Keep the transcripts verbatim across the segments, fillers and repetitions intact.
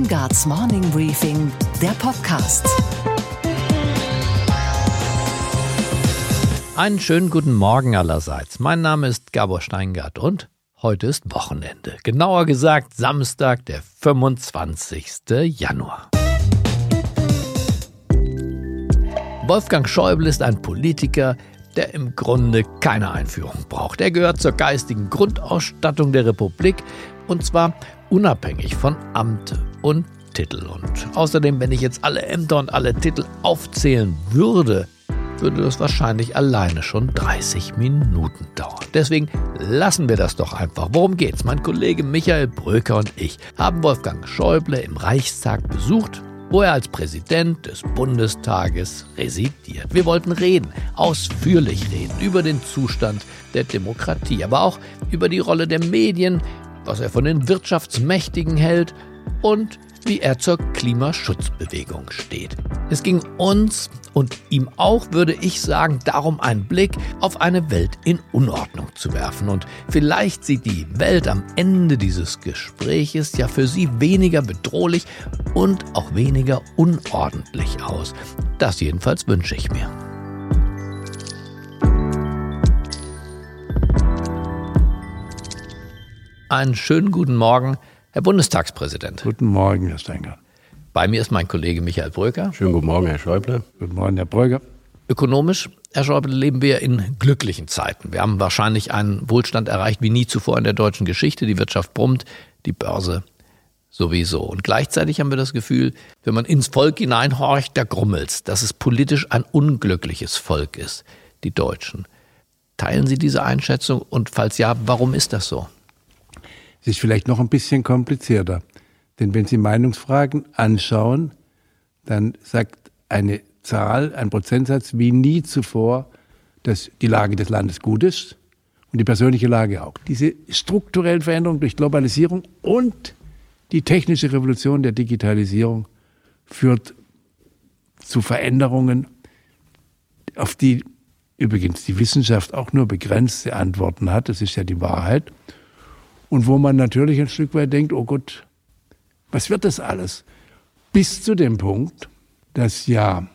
Steingarts Morning Briefing, der Podcast. Einen schönen guten Morgen allerseits. Mein Name ist Gabor Steingart und heute ist Wochenende. Genauer gesagt Samstag, der fünfundzwanzigster Januar. Wolfgang Schäuble ist ein Politiker, der im Grunde keine Einführung braucht. Er gehört zur geistigen Grundausstattung der Republik und zwar unabhängig von Amt und Titel. Und außerdem, wenn ich jetzt alle Ämter und alle Titel aufzählen würde, würde das wahrscheinlich alleine schon dreißig Minuten dauern. Deswegen lassen wir das doch einfach. Worum geht's? Mein Kollege Michael Bröker und ich haben Wolfgang Schäuble im Reichstag besucht, wo er als Präsident des Bundestages residiert. Wir wollten reden, ausführlich reden, über den Zustand der Demokratie, aber auch über die Rolle der Medien, was er von den Wirtschaftsmächtigen hält und wie er zur Klimaschutzbewegung steht. Es ging uns und ihm auch, würde ich sagen, darum, einen Blick auf eine Welt in Unordnung zu werfen. Und vielleicht sieht die Welt am Ende dieses Gespräches ja für Sie weniger bedrohlich und auch weniger unordentlich aus. Das jedenfalls wünsche ich mir. Einen schönen guten Morgen, Herr Bundestagspräsident. Guten Morgen, Herr Steingart. Bei mir ist mein Kollege Michael Bröker. Schönen guten Morgen, Herr Schäuble. Guten Morgen, Herr Bröker. Ökonomisch, Herr Schäuble, leben wir in glücklichen Zeiten. Wir haben wahrscheinlich einen Wohlstand erreicht wie nie zuvor in der deutschen Geschichte. Die Wirtschaft brummt, die Börse sowieso. Und gleichzeitig haben wir das Gefühl, wenn man ins Volk hineinhorcht, da grummelt's, dass es politisch ein unglückliches Volk ist, die Deutschen. Teilen Sie diese Einschätzung? Und falls ja, warum ist das so? Es ist vielleicht noch ein bisschen komplizierter. Denn wenn Sie Meinungsfragen anschauen, dann sagt eine Zahl, ein Prozentsatz wie nie zuvor, dass die Lage des Landes gut ist und die persönliche Lage auch. Diese strukturellen Veränderungen durch Globalisierung und die technische Revolution der Digitalisierung führt zu Veränderungen, auf die übrigens die Wissenschaft auch nur begrenzte Antworten hat. Das ist ja die Wahrheit. Und wo man natürlich ein Stück weit denkt, oh Gott, was wird das alles? Bis zu dem Punkt, dass ja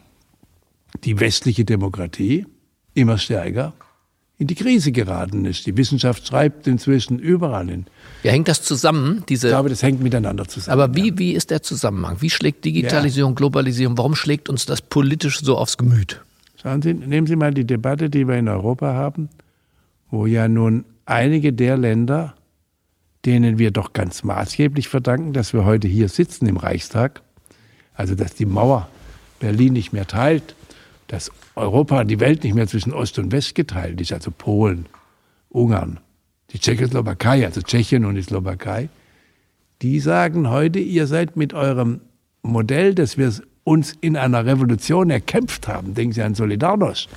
die westliche Demokratie immer stärker in die Krise geraten ist. Die Wissenschaft schreibt inzwischen überall hin. Ja, hängt das zusammen? Diese Ich glaube, das hängt miteinander zusammen. Aber wie, wie ist der Zusammenhang? Wie schlägt Digitalisierung, ja. Globalisierung, warum schlägt uns das politisch so aufs Gemüt? Schauen Sie, nehmen Sie mal die Debatte, die wir in Europa haben, wo ja nun einige der Länder, denen wir doch ganz maßgeblich verdanken, dass wir heute hier sitzen im Reichstag, also dass die Mauer Berlin nicht mehr teilt, dass Europa, die Welt nicht mehr zwischen Ost und West geteilt ist, also Polen, Ungarn, die Tschechoslowakei, also Tschechien und die Slowakei, die sagen heute, ihr seid mit eurem Modell, das wir uns in einer Revolution erkämpft haben, denken Sie an Solidarność,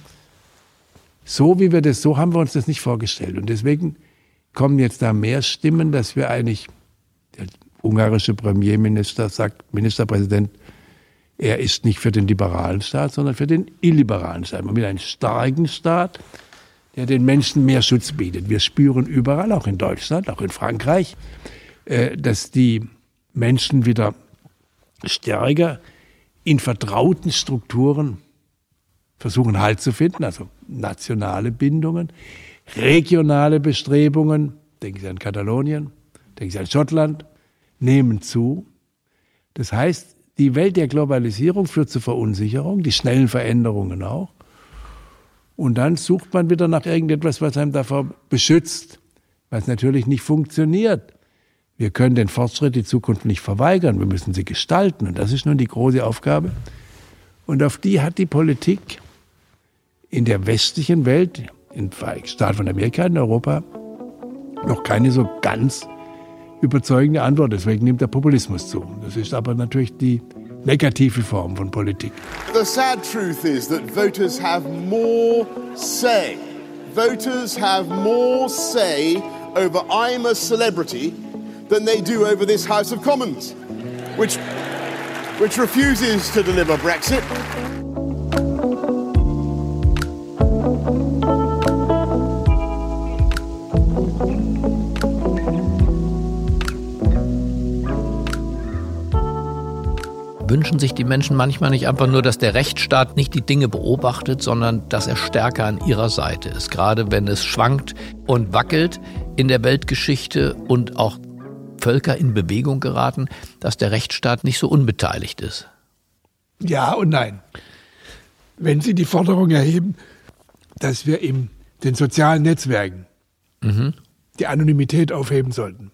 so wie wir das, so haben wir uns das nicht vorgestellt. Und deswegen kommen jetzt da mehr Stimmen, dass wir eigentlich, der ungarische Premierminister sagt, Ministerpräsident, er ist nicht für den liberalen Staat, sondern für den illiberalen Staat. Man will einen starken Staat, der den Menschen mehr Schutz bietet. Wir spüren überall, auch in Deutschland, auch in Frankreich, dass die Menschen wieder stärker in vertrauten Strukturen versuchen Halt zu finden, also nationale Bindungen, regionale Bestrebungen, denken Sie an Katalonien, denken Sie an Schottland, nehmen zu. Das heißt, die Welt der Globalisierung führt zu Verunsicherung, die schnellen Veränderungen auch. Und dann sucht man wieder nach irgendetwas, was einem davor beschützt, was natürlich nicht funktioniert. Wir können den Fortschritt, die Zukunft nicht verweigern, wir müssen sie gestalten. Und das ist nun die große Aufgabe. Und auf die hat die Politik in der westlichen Welt, in Vereinigten Staaten von Amerika, in Europa, noch keine so ganz überzeugende Antwort. Deswegen nimmt der Populismus zu. Das ist aber natürlich die negative Form von Politik. The sad truth is that voters have more say. Voters have more say over I'm a celebrity than they do over this House of Commons, which, which refuses to deliver Brexit. Wünschen sich die Menschen manchmal nicht einfach nur, dass der Rechtsstaat nicht die Dinge beobachtet, sondern dass er stärker an ihrer Seite ist, gerade wenn es schwankt und wackelt in der Weltgeschichte und auch Völker in Bewegung geraten, dass der Rechtsstaat nicht so unbeteiligt ist? Ja und nein. Wenn Sie die Forderung erheben, dass wir in den sozialen Netzwerken mhm. die Anonymität aufheben sollten,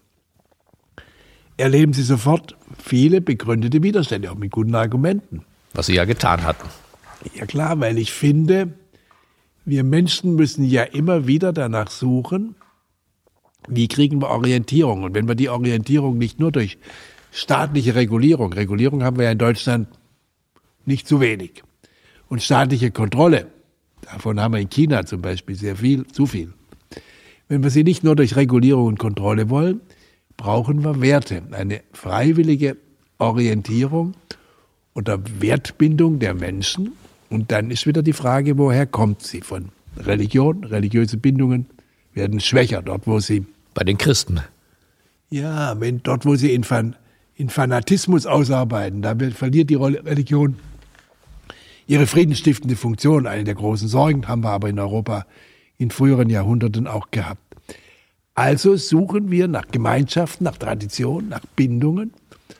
erleben Sie sofort viele begründete Widerstände, auch mit guten Argumenten. Was Sie ja getan hatten. Ja klar, weil ich finde, wir Menschen müssen ja immer wieder danach suchen, wie kriegen wir Orientierung. Und wenn wir die Orientierung nicht nur durch staatliche Regulierung, Regulierung haben wir ja in Deutschland nicht zu wenig, und staatliche Kontrolle, davon haben wir in China zum Beispiel sehr viel, zu viel. Wenn wir sie nicht nur durch Regulierung und Kontrolle wollen, brauchen wir Werte, eine freiwillige Orientierung oder Wertbindung der Menschen. Und dann ist wieder die Frage, woher kommt sie? Von Religion, religiöse Bindungen werden schwächer, dort wo sie... Bei den Christen. Ja, wenn, dort wo sie in, Fan, in Fanatismus ausarbeiten, da verliert die Religion ihre friedensstiftende Funktion. Eine der großen Sorgen haben wir aber in Europa in früheren Jahrhunderten auch gehabt. Also suchen wir nach Gemeinschaften, nach Tradition, nach Bindungen,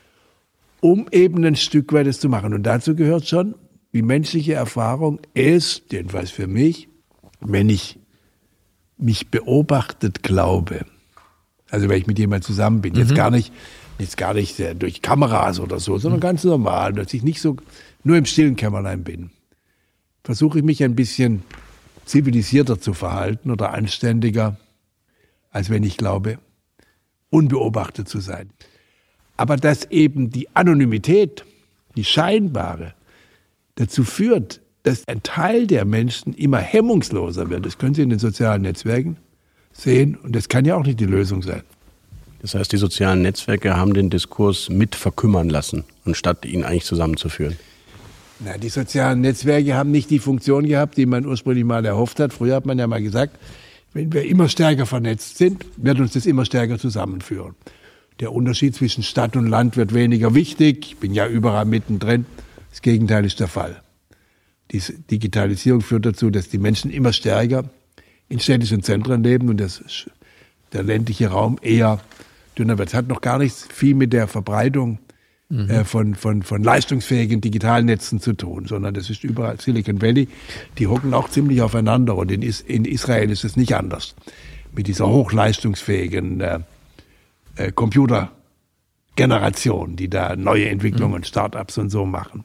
um eben ein Stück weit es zu machen. Und dazu gehört schon, die menschliche Erfahrung ist, jedenfalls für mich, wenn ich mich beobachtet glaube, also wenn ich mit jemandem zusammen bin, mhm. jetzt gar nicht, jetzt gar nicht durch Kameras oder so, sondern mhm. ganz normal, dass ich nicht so nur im stillen Kämmerlein bin, versuche ich mich ein bisschen zivilisierter zu verhalten oder anständiger, als wenn ich glaube, unbeobachtet zu sein. Aber dass eben die Anonymität, die scheinbare, dazu führt, dass ein Teil der Menschen immer hemmungsloser wird, das können Sie in den sozialen Netzwerken sehen, und das kann ja auch nicht die Lösung sein. Das heißt, die sozialen Netzwerke haben den Diskurs mit verkümmern lassen, anstatt ihn eigentlich zusammenzuführen. Na, die sozialen Netzwerke haben nicht die Funktion gehabt, die man ursprünglich mal erhofft hat. Früher hat man ja mal gesagt, wenn wir immer stärker vernetzt sind, wird uns das immer stärker zusammenführen. Der Unterschied zwischen Stadt und Land wird weniger wichtig. Ich bin ja überall mittendrin. Das Gegenteil ist der Fall. Die Digitalisierung führt dazu, dass die Menschen immer stärker in städtischen Zentren leben und das, der ländliche Raum eher dünner wird. Es hat noch gar nichts viel mit der Verbreitung mhm. äh, von, von, von leistungsfähigen digitalen Netzen zu tun, sondern das ist überall Silicon Valley. Die hocken auch ziemlich aufeinander, und in, Is- in Israel ist es nicht anders. Mit dieser hochleistungsfähigen äh, äh, Computergeneration, die da neue Entwicklungen, mhm. Start-ups und so machen.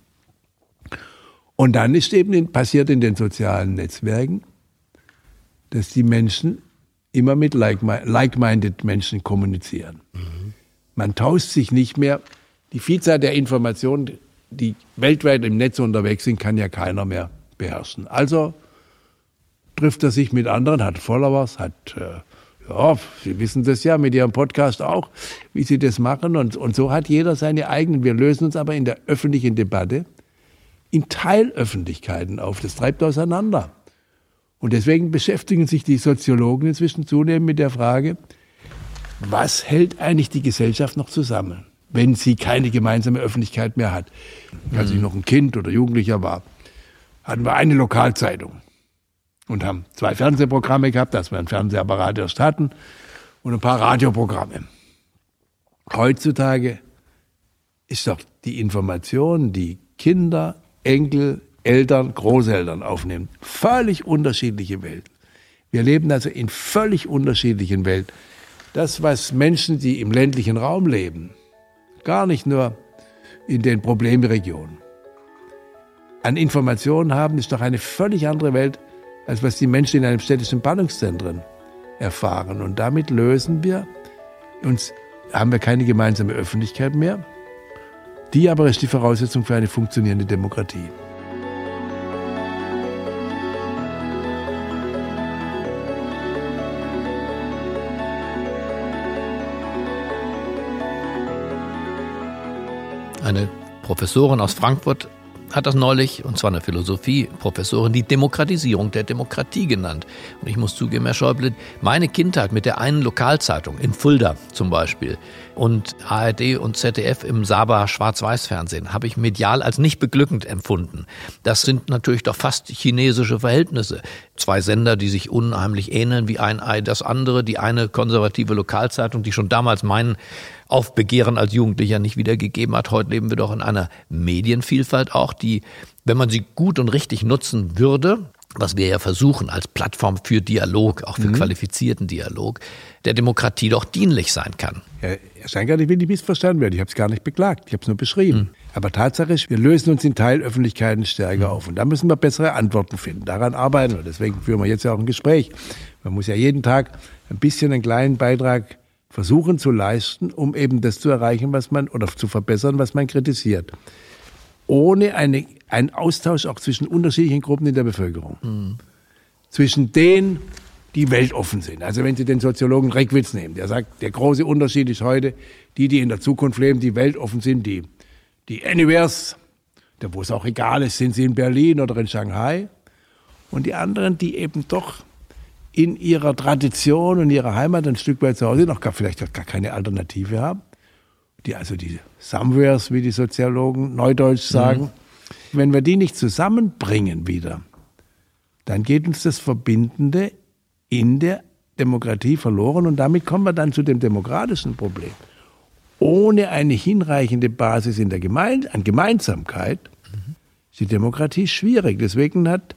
Und dann ist eben in, passiert in den sozialen Netzwerken, dass die Menschen immer mit like-minded Menschen kommunizieren. Mhm. Man tauscht sich nicht mehr. Die Vielzahl der Informationen, die weltweit im Netz unterwegs sind, kann ja keiner mehr beherrschen. Also trifft er sich mit anderen, hat Followers, hat, äh, ja, Sie wissen das ja mit Ihrem Podcast auch, wie Sie das machen. Und, und so hat jeder seine eigenen. Wir lösen uns aber in der öffentlichen Debatte in Teilöffentlichkeiten auf. Das treibt auseinander. Und deswegen beschäftigen sich die Soziologen inzwischen zunehmend mit der Frage, was hält eigentlich die Gesellschaft noch zusammen, wenn sie keine gemeinsame Öffentlichkeit mehr hat. Als ich noch ein Kind oder Jugendlicher war, hatten wir eine Lokalzeitung und haben zwei Fernsehprogramme gehabt, dass wir einen Fernsehapparat erst hatten, und ein paar Radioprogramme. Heutzutage ist doch die Information, die Kinder, Enkel, Eltern, Großeltern aufnehmen, völlig unterschiedliche Welten. Wir leben also in völlig unterschiedlichen Welten. Das, was Menschen, die im ländlichen Raum leben, gar nicht nur in den Problemregionen, an Informationen haben, ist doch eine völlig andere Welt, als was die Menschen in einem städtischen Ballungszentrum erfahren. Und damit lösen wir uns, haben wir keine gemeinsame Öffentlichkeit mehr. Die aber ist die Voraussetzung für eine funktionierende Demokratie. Eine Professorin aus Frankfurt hat das neulich, und zwar eine Philosophie-Professorin, die Demokratisierung der Demokratie genannt. Und ich muss zugeben, Herr Schäuble, meine Kindheit mit der einen Lokalzeitung in Fulda zum Beispiel und A R D und Z D F im Saba Schwarz-Weiß-Fernsehen habe ich medial als nicht beglückend empfunden. Das sind natürlich doch fast chinesische Verhältnisse. Zwei Sender, die sich unheimlich ähneln wie ein Ei das andere. Die eine konservative Lokalzeitung, die schon damals meinen Aufbegehren als Jugendlicher nicht wiedergegeben hat. Heute leben wir doch in einer Medienvielfalt auch, die, wenn man sie gut und richtig nutzen würde, was wir ja versuchen als Plattform für Dialog, auch für mhm. qualifizierten Dialog, der Demokratie doch dienlich sein kann. Herr Steingart, ich will nicht missverstanden werden. Ich habe es gar nicht beklagt, ich habe es nur beschrieben. Mhm. Aber Tatsache ist, wir lösen uns in Teilöffentlichkeiten stärker mhm. auf. Und da müssen wir bessere Antworten finden. Daran arbeiten wir. Deswegen führen wir jetzt ja auch ein Gespräch. Man muss ja jeden Tag ein bisschen einen kleinen Beitrag versuchen zu leisten, um eben das zu erreichen, was man, oder zu verbessern, was man kritisiert. Ohne eine, einen Austausch auch zwischen unterschiedlichen Gruppen in der Bevölkerung. Mhm. Zwischen denen, die weltoffen sind. Also wenn Sie den Soziologen Reckwitz nehmen, der sagt, der große Unterschied ist heute, die, die in der Zukunft leben, die weltoffen sind, die, die Anywheres, da wo es auch egal ist, sind sie in Berlin oder in Shanghai. Und die anderen, die eben doch in ihrer Tradition und ihrer Heimat ein Stück weit zu Hause noch gar, vielleicht gar keine Alternative haben. Die, also die Somewheres, wie die Soziologen neudeutsch sagen. Mhm. Wenn wir die nicht zusammenbringen wieder, dann geht uns das Verbindende in der Demokratie verloren und damit kommen wir dann zu dem demokratischen Problem. Ohne eine hinreichende Basis in der Gemeinde, an Gemeinsamkeit, mhm. ist die Demokratie schwierig. Deswegen hat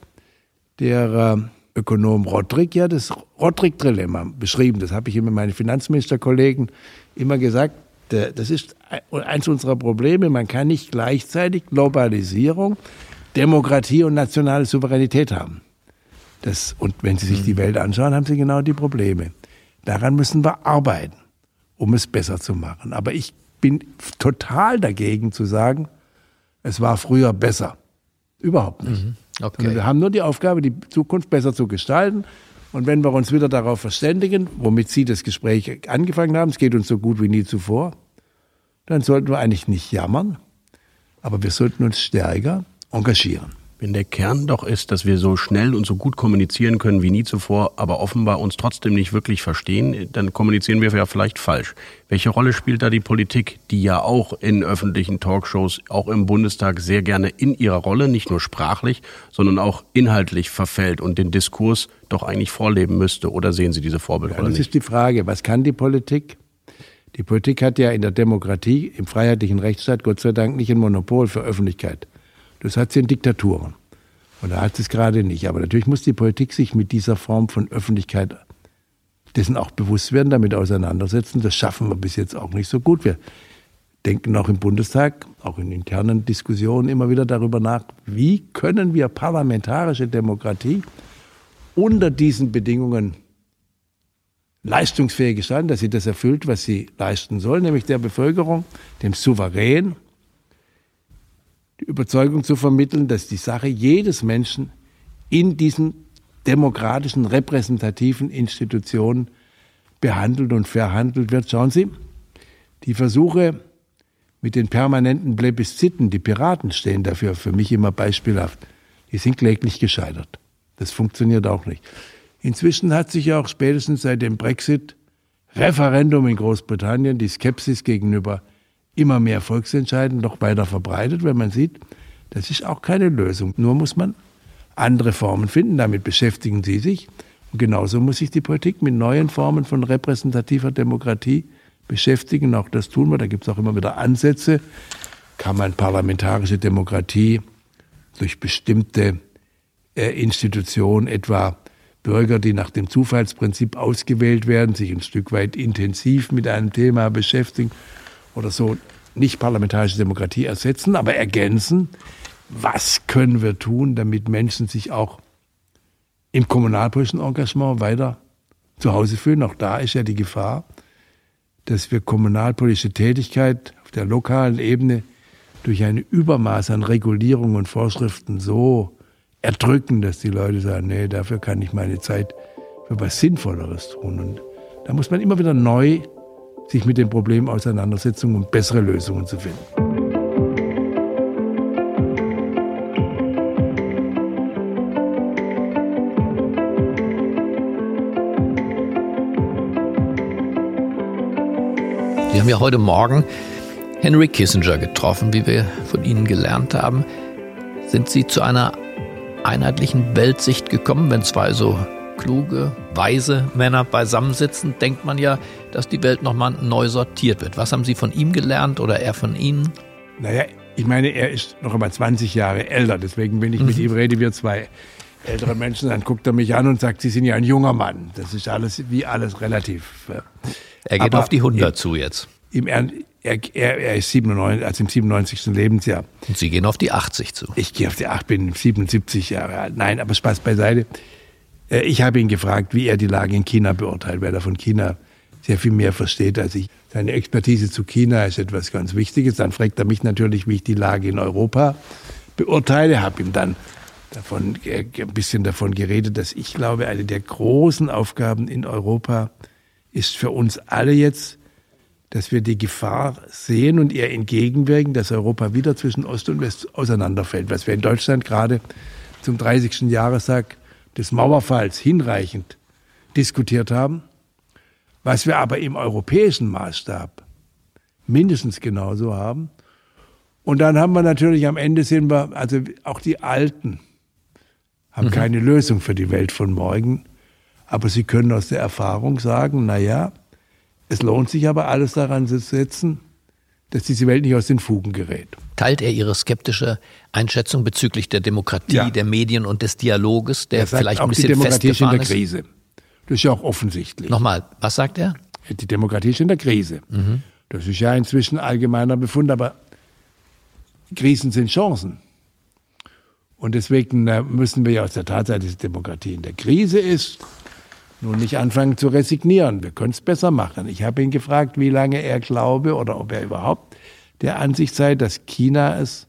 der äh, Ökonom Rodrik ja das Rodrik-Dilemma beschrieben. Das habe ich immer meinen Finanzministerkollegen immer gesagt. Das ist eins unserer Probleme. Man kann nicht gleichzeitig Globalisierung, Demokratie und nationale Souveränität haben. Das, und wenn Sie sich die Welt anschauen, haben Sie genau die Probleme. Daran müssen wir arbeiten, um es besser zu machen. Aber ich bin total dagegen zu sagen, es war früher besser. Überhaupt nicht. Mhm. Okay. Wir haben nur die Aufgabe, die Zukunft besser zu gestalten. Und wenn wir uns wieder darauf verständigen, womit Sie das Gespräch angefangen haben, es geht uns so gut wie nie zuvor, dann sollten wir eigentlich nicht jammern, aber wir sollten uns stärker engagieren. Wenn der Kern doch ist, dass wir so schnell und so gut kommunizieren können wie nie zuvor, aber offenbar uns trotzdem nicht wirklich verstehen, dann kommunizieren wir ja vielleicht falsch. Welche Rolle spielt da die Politik, die ja auch in öffentlichen Talkshows, auch im Bundestag sehr gerne in ihrer Rolle, nicht nur sprachlich, sondern auch inhaltlich verfällt und den Diskurs doch eigentlich vorleben müsste? Oder sehen Sie diese Vorbildrolle nicht? Ja, das ist die Frage, was kann die Politik? Die Politik hat ja in der Demokratie, im freiheitlichen Rechtsstaat, Gott sei Dank nicht ein Monopol für Öffentlichkeit. Das hat sie in Diktaturen. Und da hat sie es gerade nicht. Aber natürlich muss die Politik sich mit dieser Form von Öffentlichkeit dessen auch bewusst werden, damit auseinandersetzen. Das schaffen wir bis jetzt auch nicht so gut. Wir denken auch im Bundestag, auch in internen Diskussionen immer wieder darüber nach, wie können wir parlamentarische Demokratie unter diesen Bedingungen leistungsfähig gestalten, dass sie das erfüllt, was sie leisten soll, nämlich der Bevölkerung, dem Souverän, die Überzeugung zu vermitteln, dass die Sache jedes Menschen in diesen demokratischen, repräsentativen Institutionen behandelt und verhandelt wird. Schauen Sie, die Versuche mit den permanenten Plebisziten, die Piraten stehen dafür für mich immer beispielhaft, die sind kläglich gescheitert. Das funktioniert auch nicht. Inzwischen hat sich ja auch spätestens seit dem Brexit-Referendum in Großbritannien die Skepsis gegenüber immer mehr Volksentscheiden noch weiter verbreitet, wenn man sieht, das ist auch keine Lösung. Nur muss man andere Formen finden, damit beschäftigen Sie sich. Und genauso muss sich die Politik mit neuen Formen von repräsentativer Demokratie beschäftigen. Auch das tun wir, da gibt es auch immer wieder Ansätze. Kann man parlamentarische Demokratie durch bestimmte äh, Institutionen, etwa Bürger, die nach dem Zufallsprinzip ausgewählt werden, sich ein Stück weit intensiv mit einem Thema beschäftigen, oder so, nicht parlamentarische Demokratie ersetzen, aber ergänzen. Was können wir tun, damit Menschen sich auch im kommunalpolitischen Engagement weiter zu Hause fühlen? Auch da ist ja die Gefahr, dass wir kommunalpolitische Tätigkeit auf der lokalen Ebene durch ein Übermaß an Regulierung und Vorschriften so erdrücken, dass die Leute sagen, nee, dafür kann ich meine Zeit für was Sinnvolleres tun. Und da muss man immer wieder neu sich mit dem Problem auseinandersetzen, um bessere Lösungen zu finden. Sie haben ja heute Morgen Henry Kissinger getroffen, wie wir von Ihnen gelernt haben. Sind Sie zu einer einheitlichen Weltsicht gekommen? Wenn zwei so kluge, weise Männer beisammensitzen, denkt man ja, dass die Welt nochmal neu sortiert wird. Was haben Sie von ihm gelernt oder er von Ihnen? Naja, ich meine, er ist noch einmal zwanzig Jahre älter. Deswegen, wenn ich mhm. mit ihm rede, wir zwei ältere Menschen, dann guckt er mich an und sagt, Sie sind ja ein junger Mann. Das ist alles wie alles relativ. Er geht Aber auf die hundert im, zu jetzt. Im, er, er, er ist siebenundneunzig, also im siebenundneunzigsten Lebensjahr. Und Sie gehen auf die achtzig zu. Ich gehe auf die acht, bin siebenundsiebzig Jahre alt. Nein, aber Spaß beiseite. Ich habe ihn gefragt, wie er die Lage in China beurteilt, weil er von China sehr viel mehr versteht als ich. Seine Expertise zu China ist etwas ganz Wichtiges. Dann fragt er mich natürlich, wie ich die Lage in Europa beurteile. Ich habe ihm dann davon, ein bisschen davon geredet, dass ich glaube, eine der großen Aufgaben in Europa ist für uns alle jetzt, dass wir die Gefahr sehen und ihr entgegenwirken, dass Europa wieder zwischen Ost und West auseinanderfällt. Was wir in Deutschland gerade zum dreißigsten Jahrestag des Mauerfalls hinreichend diskutiert haben, was wir aber im europäischen Maßstab mindestens genauso haben. Und dann haben wir natürlich am Ende sind wir, also auch die Alten haben mhm. keine Lösung für die Welt von morgen, aber sie können aus der Erfahrung sagen, na ja, es lohnt sich aber alles daran zu setzen, dass diese Welt nicht aus den Fugen gerät. Teilt er Ihre skeptische Einschätzung bezüglich der Demokratie, ja. der Medien und des Dialoges, der vielleicht ein bisschen festgefahren ist? Die Demokratie ist in der Krise. Das ist ja auch offensichtlich. Nochmal, was sagt er? Die Demokratie ist in der Krise. Mhm. Das ist ja inzwischen allgemeiner Befund, aber Krisen sind Chancen. Und deswegen müssen wir ja aus der Tatsache, dass die Demokratie in der Krise ist, nun nicht anfangen zu resignieren. Wir können es besser machen. Ich habe ihn gefragt, wie lange er glaube oder ob er überhaupt der Ansicht sei, dass China es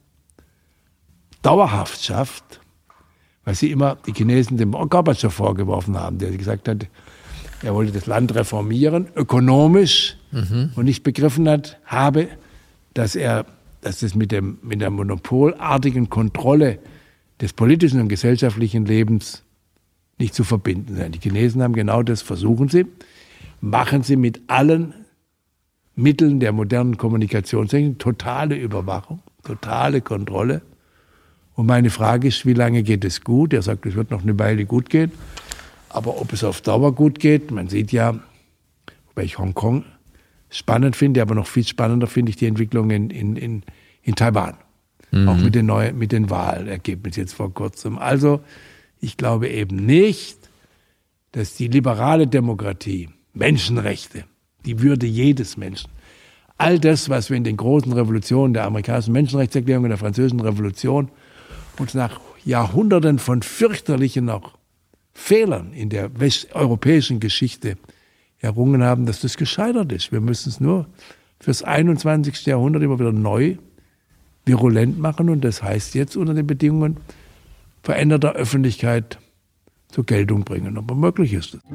dauerhaft schafft, was sie immer die Chinesen dem Gorbatschow vorgeworfen haben, der gesagt hat, er wollte das Land reformieren, ökonomisch, mhm. und nicht begriffen hat, habe, dass er, dass das mit dem, mit der monopolartigen Kontrolle des politischen und gesellschaftlichen Lebens nicht zu verbinden sein. Die Chinesen haben genau das, versuchen sie, machen sie mit allen Mitteln der modernen Kommunikationstechnik, totale Überwachung, totale Kontrolle. Und meine Frage ist, wie lange geht es gut? Er sagt, es wird noch eine Weile gut gehen. Aber ob es auf Dauer gut geht, man sieht ja, wobei ich Hongkong spannend finde, aber noch viel spannender finde ich die Entwicklung in, in, in, in Taiwan. Mhm. Auch mit den, neuen, mit den Wahlergebnissen jetzt vor kurzem. Also, ich glaube eben nicht, dass die liberale Demokratie, Menschenrechte, die Würde jedes Menschen, all das, was wir in den großen Revolutionen der amerikanischen Menschenrechtserklärung und der französischen Revolution uns nach Jahrhunderten von fürchterlichen noch Fehlern in der westeuropäischen Geschichte errungen haben, dass das gescheitert ist. Wir müssen es nur fürs einundzwanzigste Jahrhundert immer wieder neu virulent machen und das heißt jetzt unter den Bedingungen veränderter Öffentlichkeit zur Geltung bringen. Aber möglich ist es.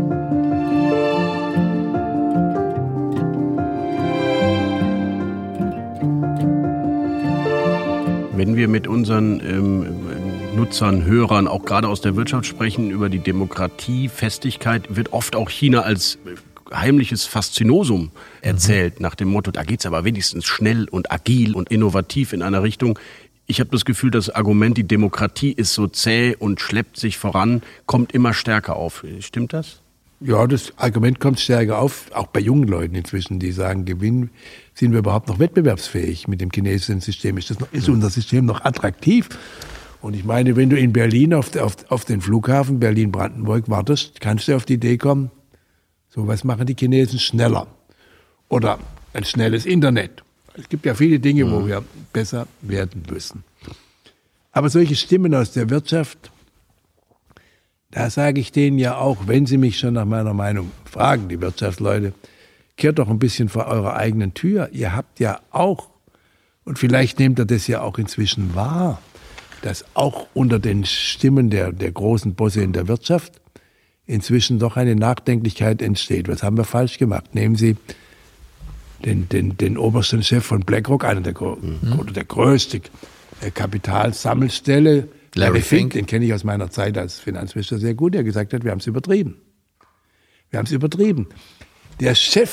Wenn wir mit unseren ähm, Nutzern, Hörern, auch gerade aus der Wirtschaft sprechen, über die Demokratie, Festigkeit, wird oft auch China als heimliches Faszinosum erzählt, mhm. nach dem Motto, da geht's aber wenigstens schnell und agil und innovativ in einer Richtung. Ich habe das Gefühl, das Argument, die Demokratie ist so zäh und schleppt sich voran, kommt immer stärker auf. Stimmt das? Ja, das Argument kommt stärker auf, auch bei jungen Leuten inzwischen, die sagen, Gewinn, sind wir überhaupt noch wettbewerbsfähig mit dem chinesischen System? Ist, das noch, ist unser System noch attraktiv? Und ich meine, wenn du in Berlin auf, auf, auf den Flughafen Berlin-Brandenburg wartest, kannst du auf die Idee kommen, so was machen die Chinesen schneller. Oder ein schnelles Internet. Es gibt ja viele Dinge, mhm. wo wir besser werden müssen. Aber solche Stimmen aus der Wirtschaft, da sage ich denen ja auch, wenn sie mich schon nach meiner Meinung fragen, die Wirtschaftsleute, kehrt doch ein bisschen vor eurer eigenen Tür. Ihr habt ja auch, und vielleicht nehmt ihr das ja auch inzwischen wahr, dass auch unter den Stimmen der, der großen Bosse in der Wirtschaft inzwischen doch eine Nachdenklichkeit entsteht. Was haben wir falsch gemacht? Nehmen Sie den, den, den obersten Chef von BlackRock, einer der, mhm. oder der größte Kapitalsammelstelle, Larry Fink, den kenne ich aus meiner Zeit als Finanzminister sehr gut, der gesagt hat, wir haben es übertrieben. Wir haben es übertrieben. Der Chef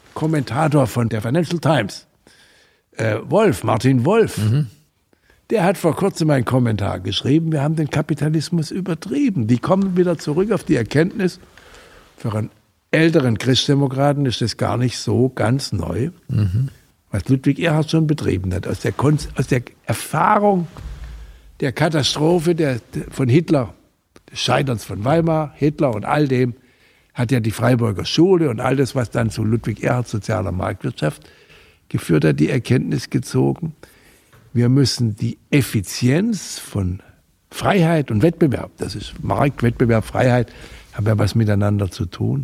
Kommentator von der Financial Times, äh, Wolf, Martin Wolf, mhm. der hat vor kurzem einen Kommentar geschrieben, wir haben den Kapitalismus übertrieben. Die kommen wieder zurück auf die Erkenntnis, für einen älteren Christdemokraten ist das gar nicht so ganz neu, mhm. was Ludwig Erhard schon betrieben hat. Aus der, Kon- aus der Erfahrung der Katastrophe der, von Hitler, des Scheiterns von Weimar, Hitler und all dem, hat ja die Freiburger Schule und all das, was dann zu Ludwig Erhard sozialer Marktwirtschaft geführt hat, die Erkenntnis gezogen, wir müssen die Effizienz von Freiheit und Wettbewerb, das ist Markt, Wettbewerb, Freiheit, haben ja was miteinander zu tun,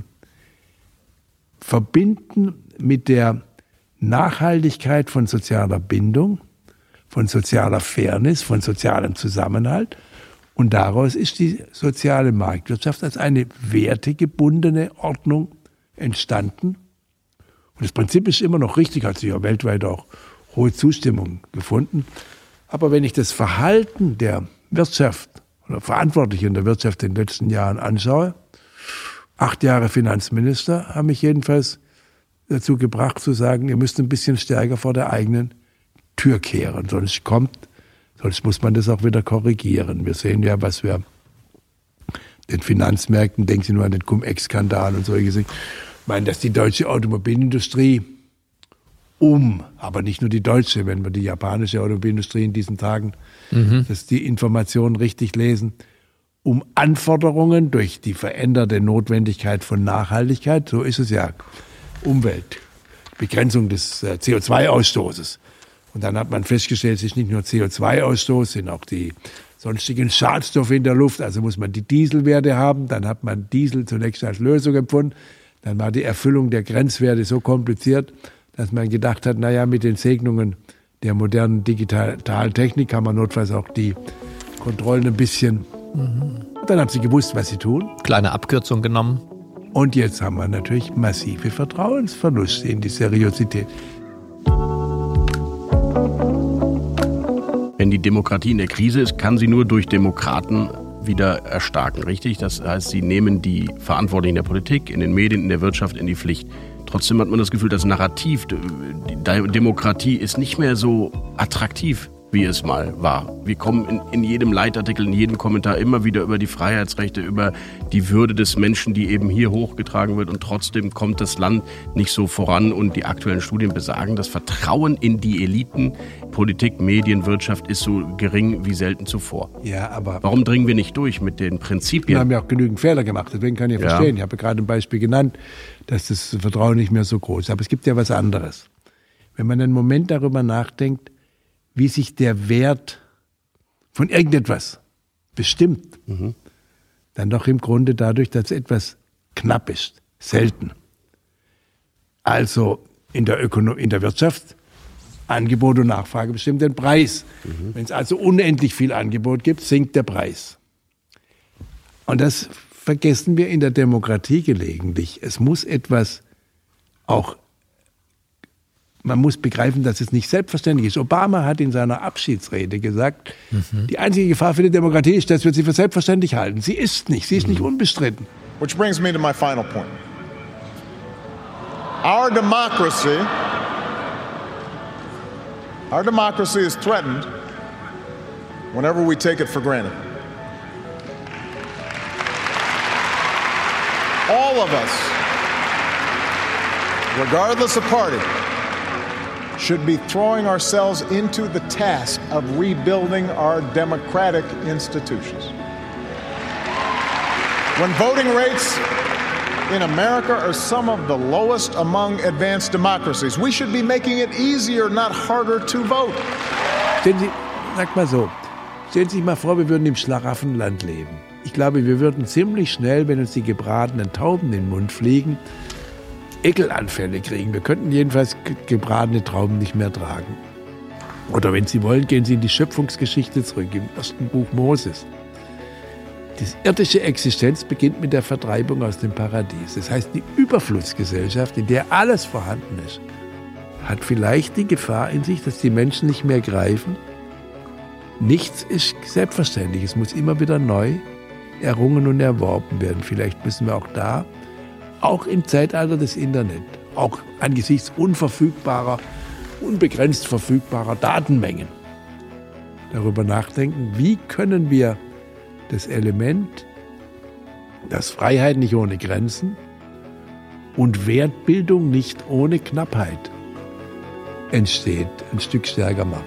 verbinden mit der Nachhaltigkeit von sozialer Bindung, von sozialer Fairness, von sozialem Zusammenhalt. Und daraus ist die soziale Marktwirtschaft als eine wertegebundene Ordnung entstanden. Und das Prinzip ist immer noch richtig, hat sich ja weltweit auch hohe Zustimmung gefunden. Aber wenn ich das Verhalten der Wirtschaft oder Verantwortlichen der Wirtschaft in den letzten Jahren anschaue, acht Jahre Finanzminister haben mich jedenfalls dazu gebracht zu sagen, ihr müsst ein bisschen stärker vor der eigenen Tür kehren, sonst kommt, sonst muss man das auch wieder korrigieren. Wir sehen ja, was wir den Finanzmärkten, denken Sie nur an den Cum-Ex-Skandal und solche Dinge, meinen, dass die deutsche Automobilindustrie um, aber nicht nur die deutsche, wenn wir die japanische Automobilindustrie in diesen Tagen, mhm. dass die Informationen richtig lesen, um Anforderungen durch die veränderte Notwendigkeit von Nachhaltigkeit, so ist es ja, Umwelt, Begrenzung des äh, C O zwei Ausstoßes. Und dann hat man festgestellt, es ist nicht nur C O zwei Ausstoß, sind auch die sonstigen Schadstoffe in der Luft. Also muss man die Dieselwerte haben. Dann hat man Diesel zunächst als Lösung empfunden. Dann war die Erfüllung der Grenzwerte so kompliziert, dass man gedacht hat, naja, mit den Segnungen der modernen digitalen Technik kann man notfalls auch die Kontrollen ein bisschen. Mhm. Dann haben sie gewusst, was sie tun. Kleine Abkürzung genommen. Und jetzt haben wir natürlich massive Vertrauensverluste in die Seriosität. Wenn die Demokratie in der Krise ist, kann sie nur durch Demokraten wieder erstarken, richtig? Das heißt, sie nehmen die Verantwortlichen der Politik, in den Medien, in der Wirtschaft in die Pflicht. Trotzdem hat man das Gefühl, das Narrativ, die Demokratie ist nicht mehr so attraktiv, wie es mal war. Wir kommen in, in jedem Leitartikel, in jedem Kommentar immer wieder über die Freiheitsrechte, über die Würde des Menschen, die eben hier hochgetragen wird, und trotzdem kommt das Land nicht so voran, und die aktuellen Studien besagen, das Vertrauen in die Eliten, Politik, Medien, Wirtschaft ist so gering wie selten zuvor. Ja, aber warum dringen wir nicht durch mit den Prinzipien? Wir haben ja auch genügend Fehler gemacht, deswegen kann ich ja verstehen. Ich habe gerade ein Beispiel genannt, dass das Vertrauen nicht mehr so groß ist. Aber es gibt ja was anderes. Wenn man einen Moment darüber nachdenkt, wie sich der Wert von irgendetwas bestimmt, mhm. dann doch im Grunde dadurch, dass etwas knapp ist, selten. Also in der Ökonom- in der Wirtschaft, Angebot und Nachfrage bestimmt den Preis. Mhm. Wenn es also unendlich viel Angebot gibt, sinkt der Preis. Und das vergessen wir in der Demokratie gelegentlich. Es muss etwas auch Man muss begreifen, dass es nicht selbstverständlich ist. Obama hat in seiner Abschiedsrede gesagt, mhm. die einzige Gefahr für die Demokratie ist, dass wir sie für selbstverständlich halten. Sie ist nicht, sie ist mhm. nicht unbestritten. Which brings me to my final point. Our democracy, our democracy is threatened whenever we take it for granted. All of us, regardless of party, should be throwing ourselves into the task of rebuilding our democratic institutions. When voting rates in America are some of the lowest among advanced democracies, we should be making it easier, not harder to vote. Stellen Sie, sag mal so, stellen Sie sich mal vor, wir würden im Schlaraffenland leben. Ich glaube, wir würden ziemlich schnell, wenn uns die gebratenen Tauben in den Mund fliegen, Ekelanfälle kriegen. Wir könnten jedenfalls gebratene Trauben nicht mehr tragen. Oder wenn Sie wollen, gehen Sie in die Schöpfungsgeschichte zurück, im ersten Buch Moses. Die irdische Existenz beginnt mit der Vertreibung aus dem Paradies. Das heißt, die Überflussgesellschaft, in der alles vorhanden ist, hat vielleicht die Gefahr in sich, dass die Menschen nicht mehr greifen. Nichts ist selbstverständlich. Es muss immer wieder neu errungen und erworben werden. Vielleicht müssen wir auch da, auch im Zeitalter des Internet, auch angesichts unverfügbarer, unbegrenzt verfügbarer Datenmengen darüber nachdenken, wie können wir das Element, dass Freiheit nicht ohne Grenzen und Wertbildung nicht ohne Knappheit entsteht, ein Stück stärker machen.